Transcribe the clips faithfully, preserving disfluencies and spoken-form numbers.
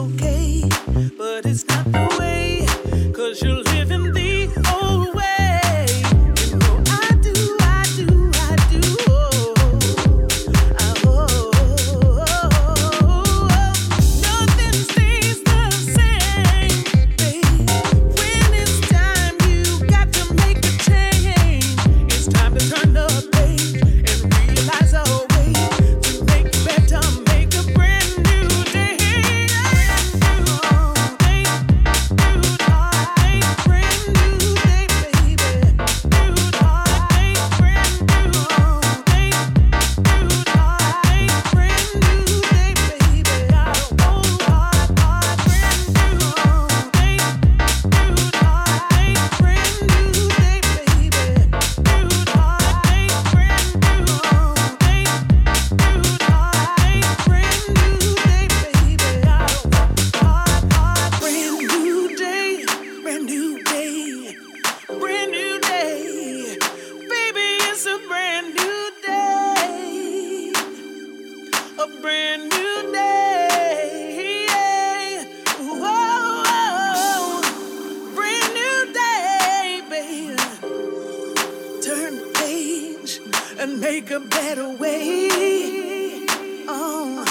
okay, but it's not the way, 'cause you're living the old way. You know I do, I do, I do. Oh, oh, oh, oh. Nothing stays the same, babe. When it's time, you got to make a change. It's time to turn the page and realize a way to make better, make a brand new day. Brand new day, new day, brand new day, baby. New day, brand new day, new day, brand new day, baby. Old heart, heart, brand new day, new day, brand new day, baby. New day, brand new day, new day, brand new day, baby. Heart, heart, brand new day, brand new day, brand new day, baby. It's a brand new day, a brand new day. Whoa, brand new day, baby. Turn the page and make a better way. Oh.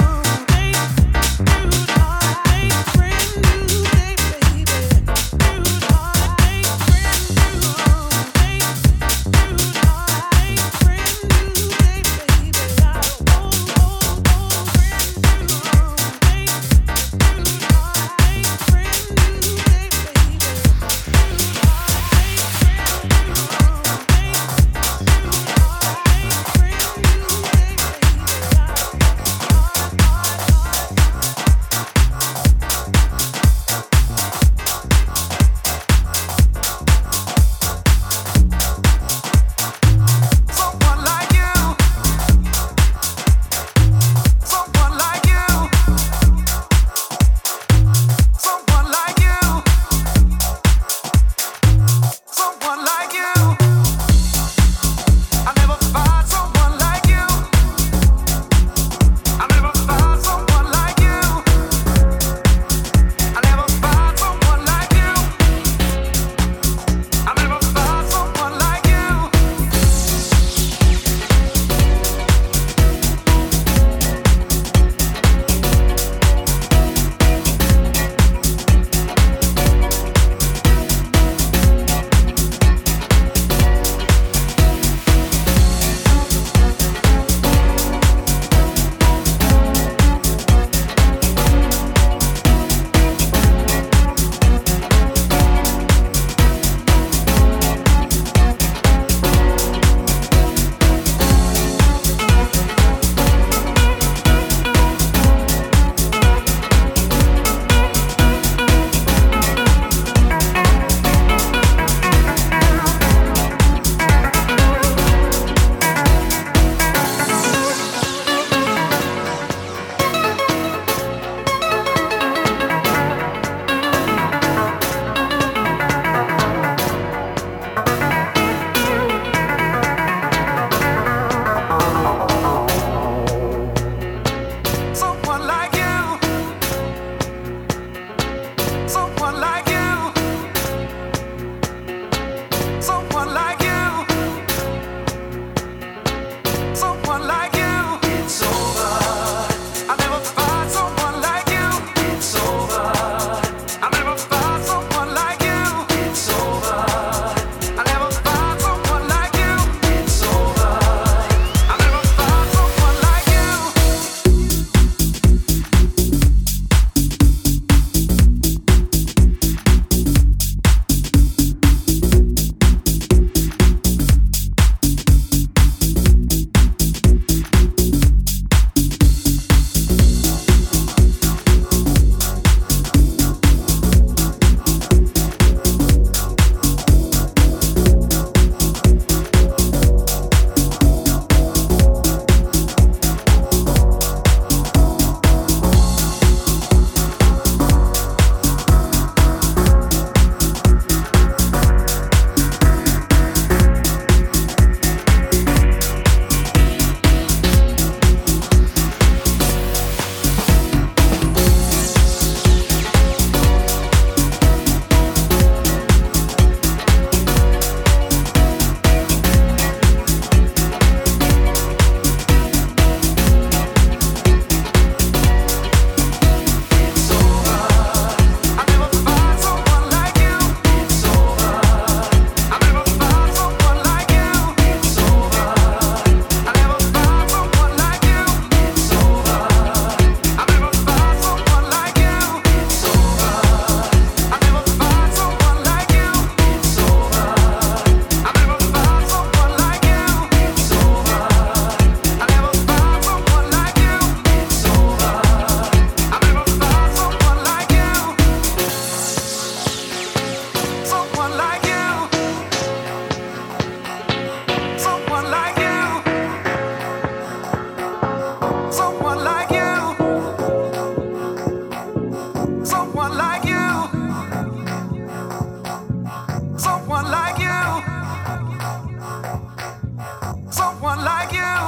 Brand new day, brand new day, baby. New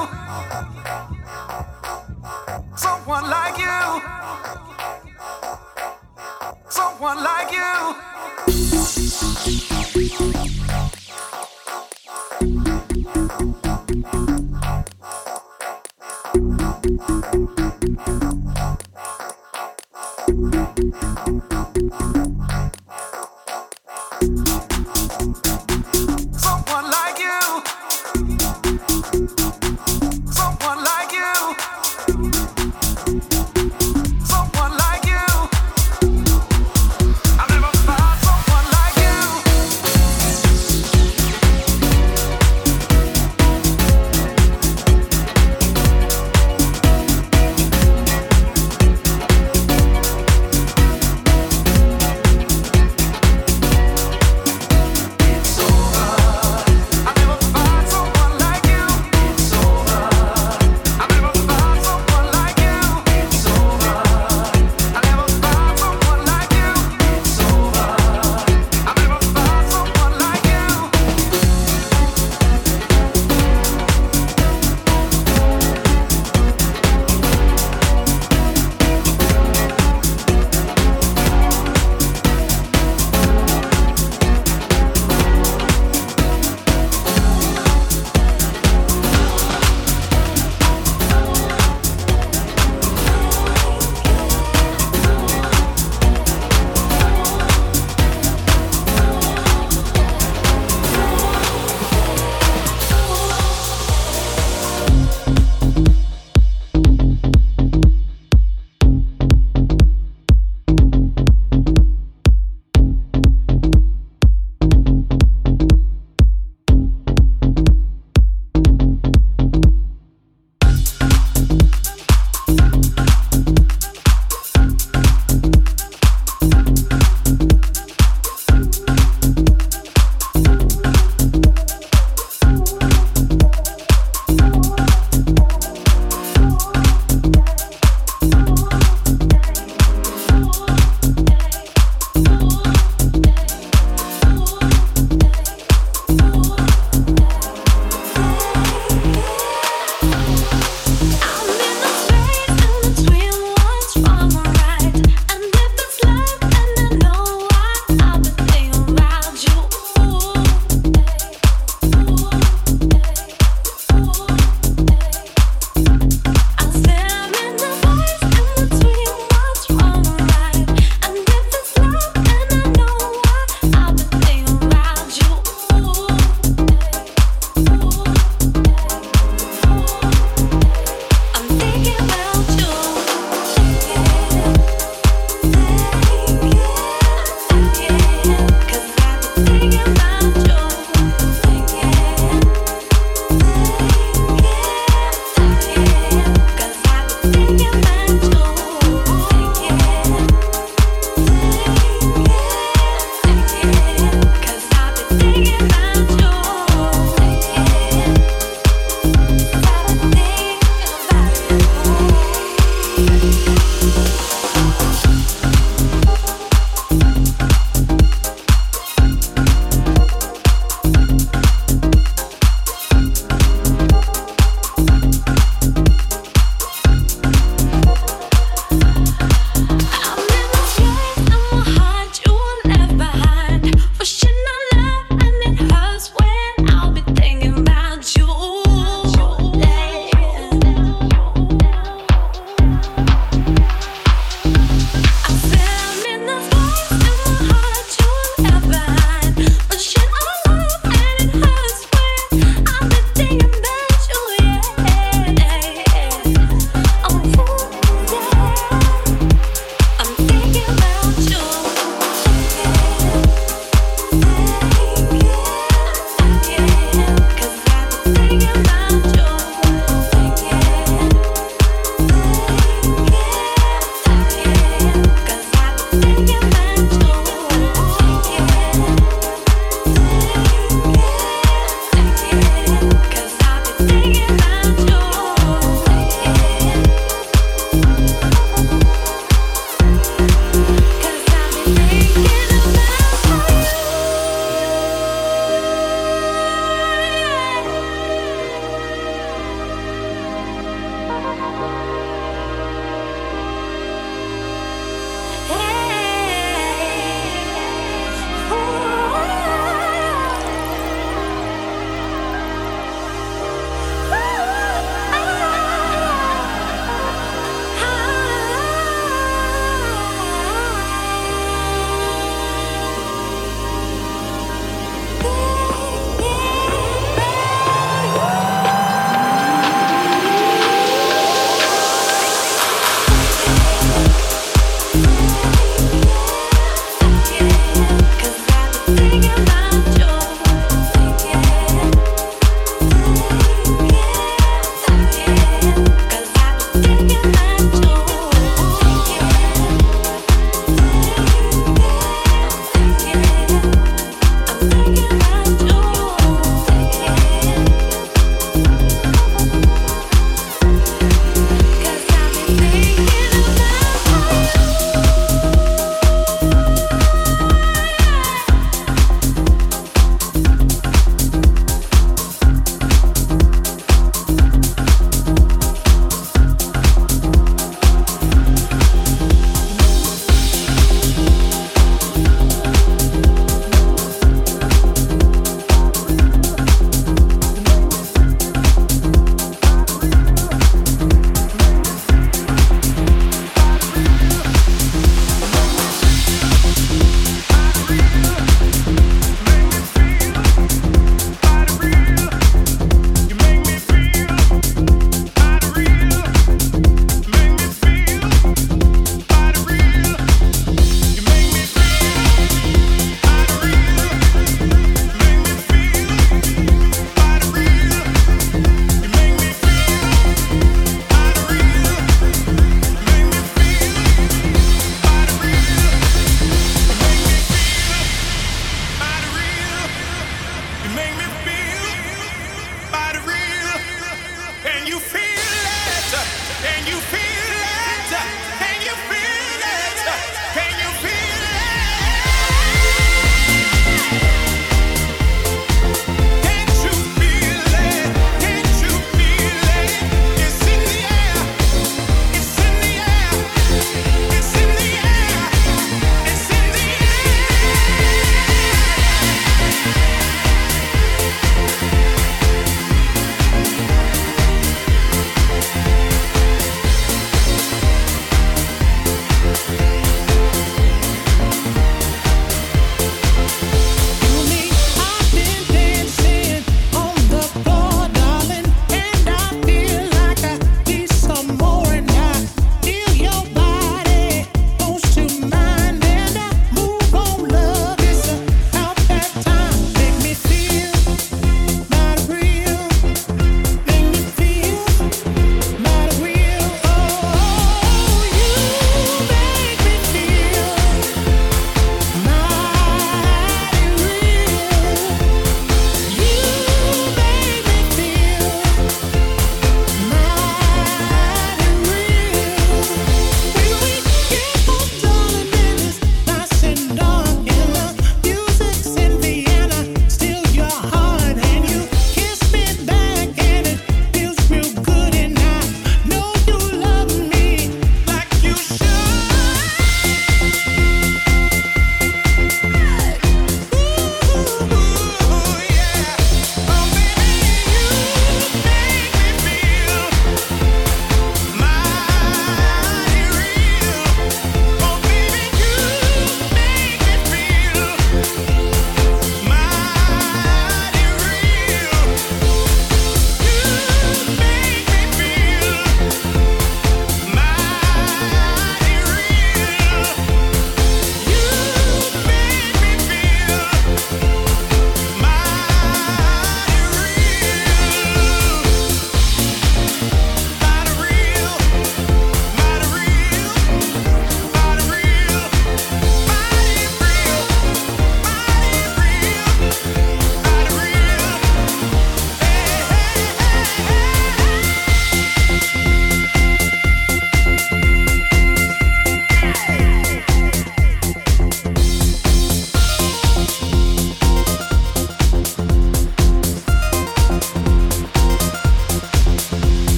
Someone like you. Someone like you. Someone like you. Someone like you. Someone like you. I never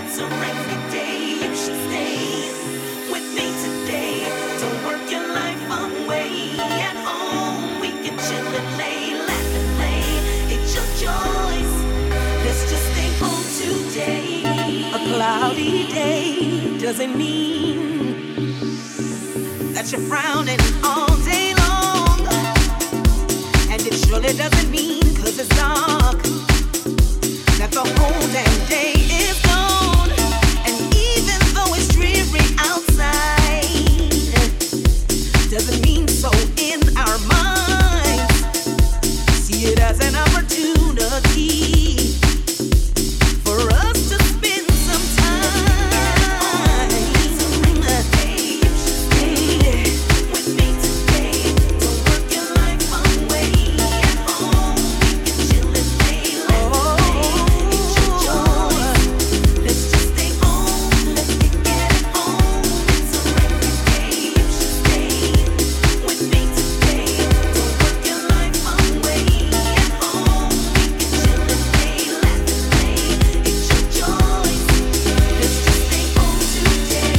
it's a rainy day. You should stay with me today. Don't work your life away. At home, we can chill and lay, laugh and play. It's your choice. Let's just stay home today. A cloudy day doesn't mean that you're frowning all day long. And it surely doesn't mean, cause it's dark, that the whole damn day is gone. And even though it's dreary outside, doesn't mean so in our minds. See it as an opportunity for us to spend some time. With me today, don't work your life away. At home, we can chill and lay, laugh and play. It's your choice. Let's just stay home. Let's get it home. It's a rainy day. You should stay with me today. Don't work your life away. At home, we can chill and lay, laugh and play. It's your choice. Let's just stay home today.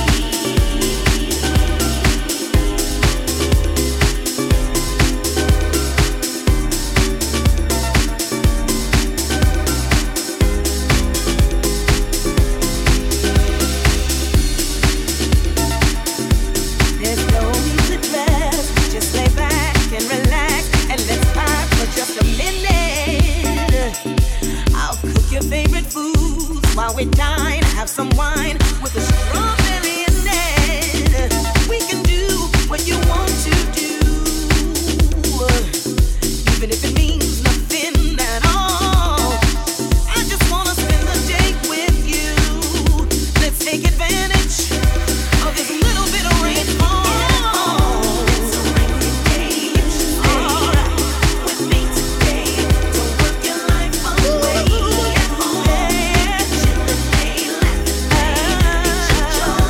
There's no need to dress, just lay back and relax, and let's vibe for just a minute. I'll cook your favorite foods while we dine, have some wine with a strawberry in it. We can do what you want to do, even if it means nothing at all. I just wanna spend the day with you. Let's take advantage of this little bit of rainfall. It's a rainy day. You should stay with me today. Don't work your life away. At home, chill and lay, laugh and play. It's your choice.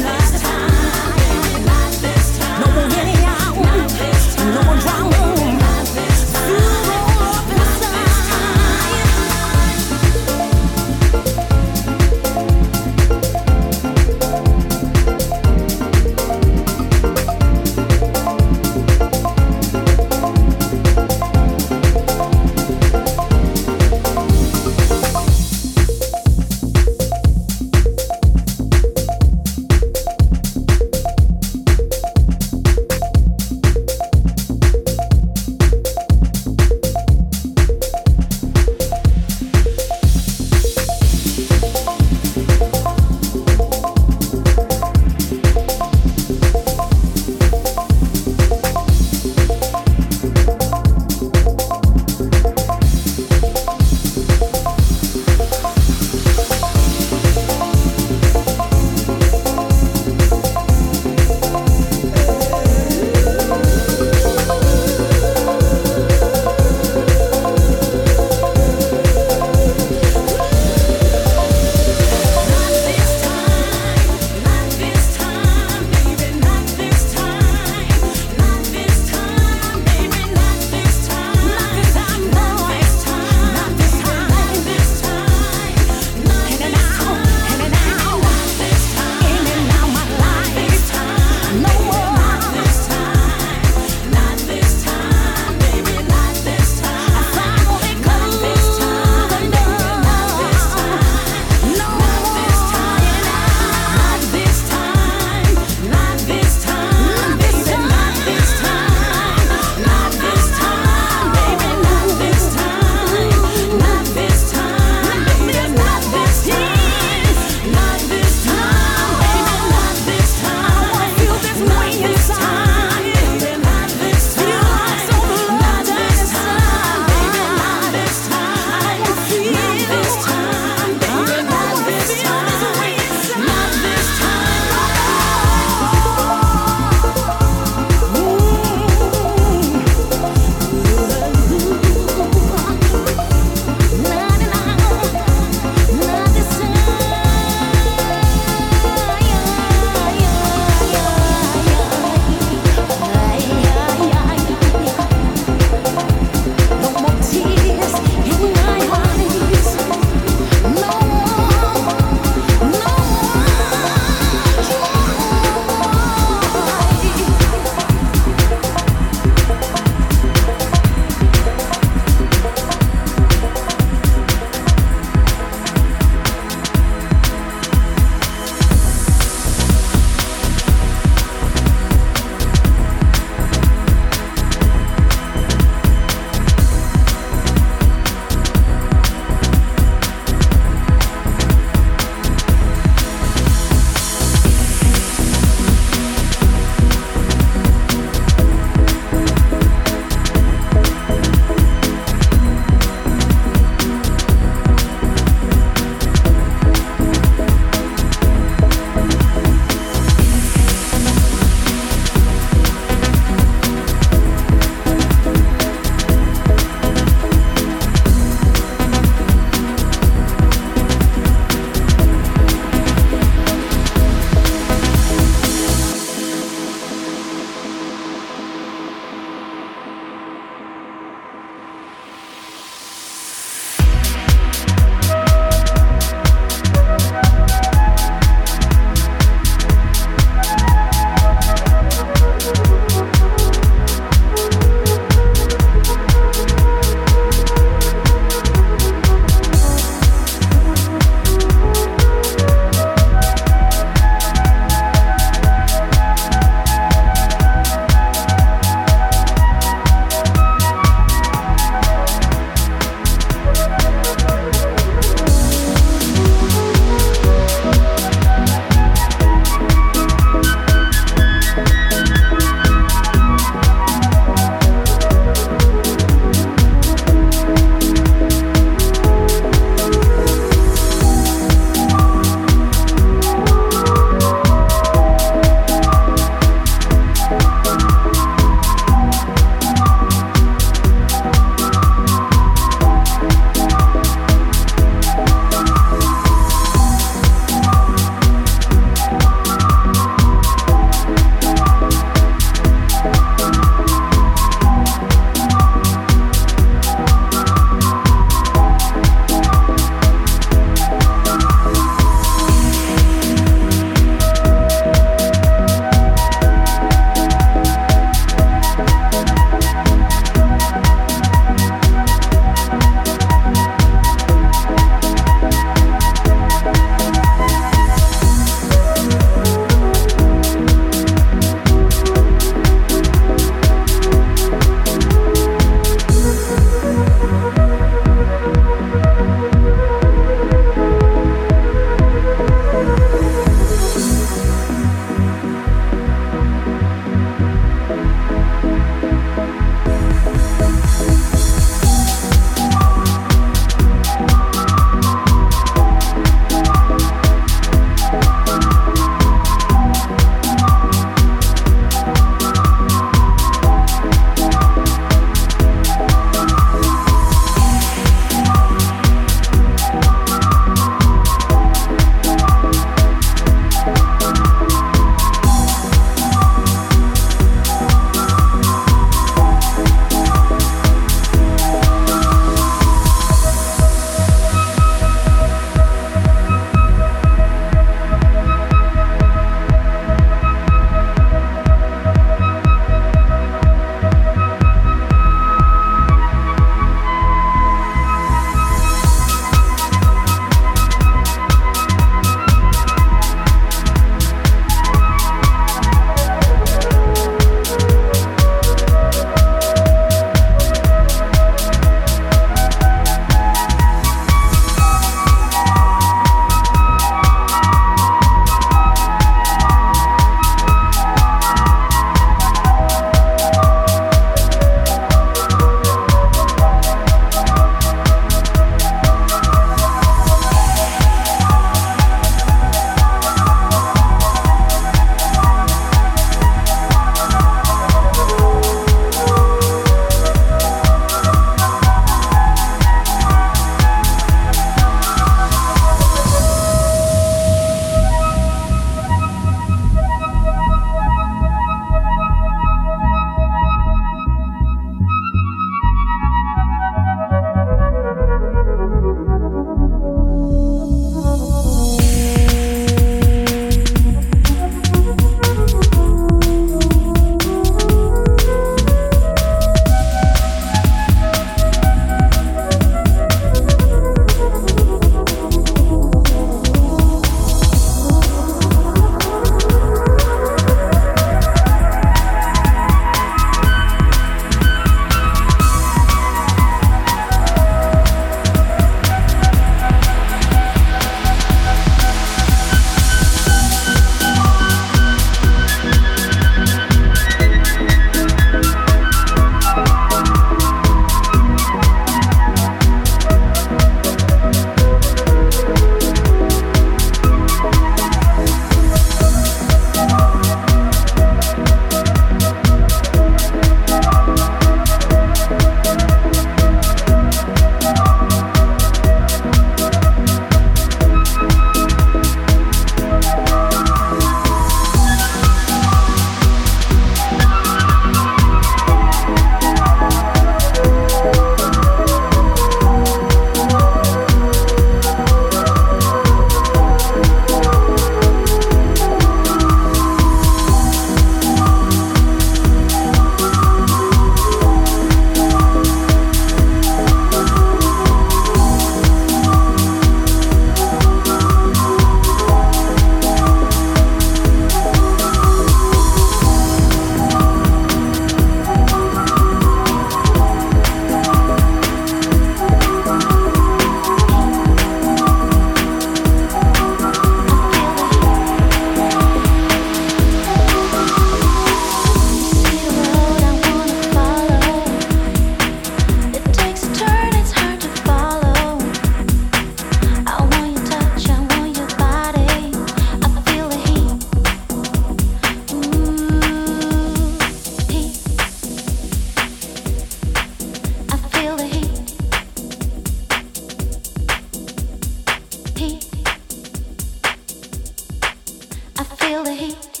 I feel the heat.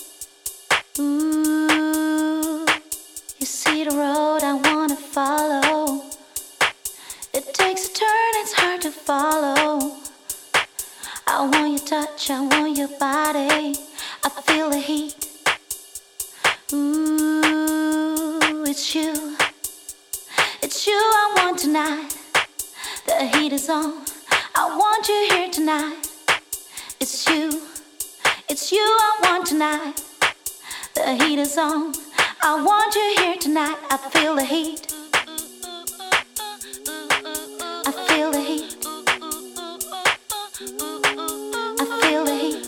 Ooh, you see the road I wanna follow. It takes a turn, it's hard to follow. I want your touch, I want your body. I feel the heat. Ooh, it's you. It's you I want tonight. The heat is on. I want you here tonight. It's you. It's you I want tonight. The heat is on. I want you here tonight. I feel the heat. I feel the heat. I feel the heat.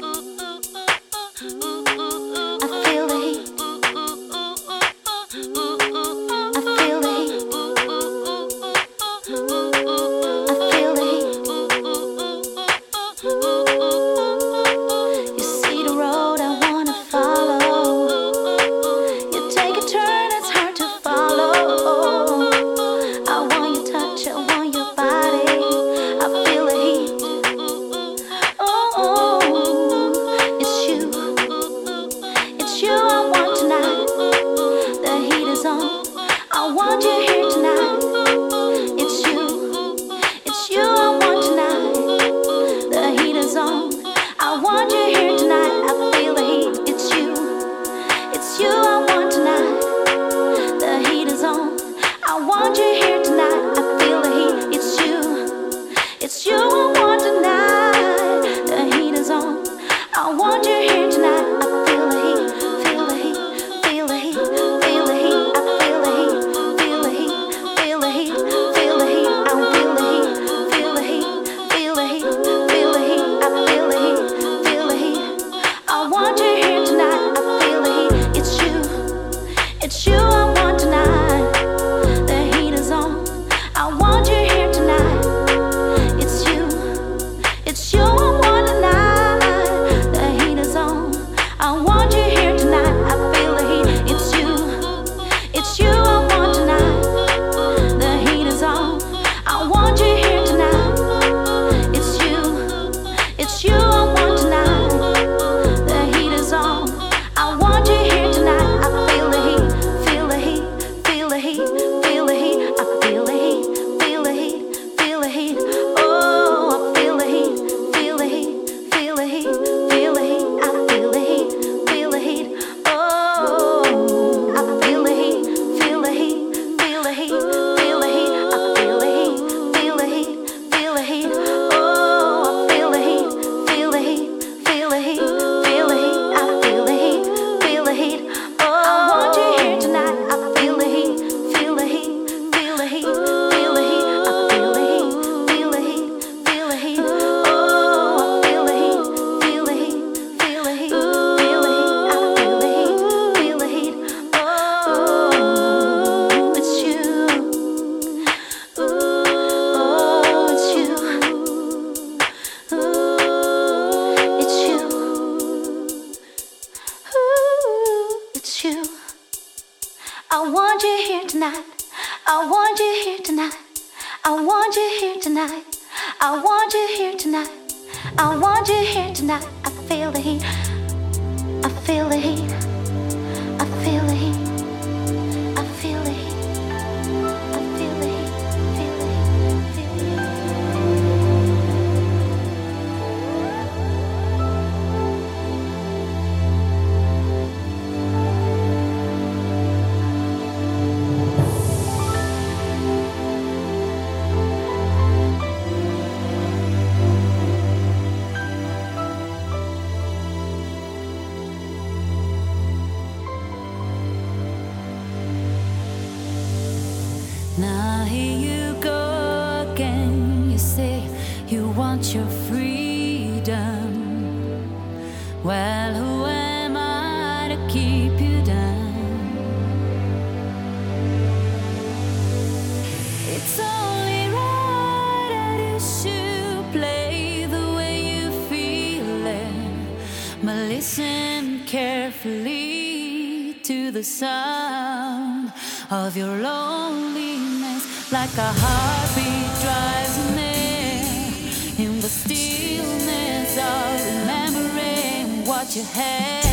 I feel the heat. I feel the heat. I feel the heat. You see the road I wanna follow. You take a turn, it's hard to follow. I want your touch, I want your body. I feel the heat. Oh, it's you. It's you I want tonight. The heat is on. I want you here tonight. It's you. It's you I want tonight. The heat is on. I want you here tonight. I feel the heat. It's you. It's you I want tonight. The heat is on. I want you here tonight. I feel the heat. It's you. It's you I want tonight. The heat is on. I want you here tonight. I feel the heat. Feel the heat. Feel the heat. Feel the heat. I feel the heat. Feel the heat. Feel the heat. Feel the heat. I feel the heat. Feel the heat. Feel the heat. Feel the heat. I feel the heat. Feel the heat. I want you here tonight. I feel the heat. It's you. It's you I want tonight. The heat is on. I want you here tonight. It's you. It's you I want tonight. The heat is on. I want you here tonight. I feel the heat. It's you. It's you I want tonight. The heat is on. I want you here tonight. It's you. It's you I want tonight. The heat is on. I want you here tonight. I feel the heat. Feel the heat. Feel the heat. Feel the heat. I feel the heat. Feel the heat. Feel the heat. Oh, I feel the heat. Feel the heat. Feel the heat. Feel the heat. I feel the heat. Feel the heat. Oh, I feel the heat. Feel the heat. Feel the heat. Feel the heat. I feel the heat. Feel the heat. Feel the heat. Oh, I feel the heat. Feel the heat. Feel the heat. Feel the heat. I feel the heat. Feel the heat. Oh, I want you here tonight. I feel the heat. Feel the heat. Feel the heat. Feel the heat. I feel the heat. Feel the heat. Feel the heat. Oh, I feel the heat. Feel the heat. Feel the heat. Feel the heat. I feel the heat. Feel the heat. Oh, it's you. Oh, it's you. Ooh, it's you. Ooh, it's you. I want you here tonight. I want you here tonight. I want you here tonight. I want you here tonight. I want you here tonight. I feel the heat. I feel the heat. I feel the heat. I feel the heat. I feel the heat. Feel the heat. Feel the heat. Now here you go again. You say you want your freedom. Well, who am I to keep you down? It's only right that you should play the way you feel it, but listen carefully to the sound of your loneliness, like a heartbeat drives near in the stillness of remembering what you had.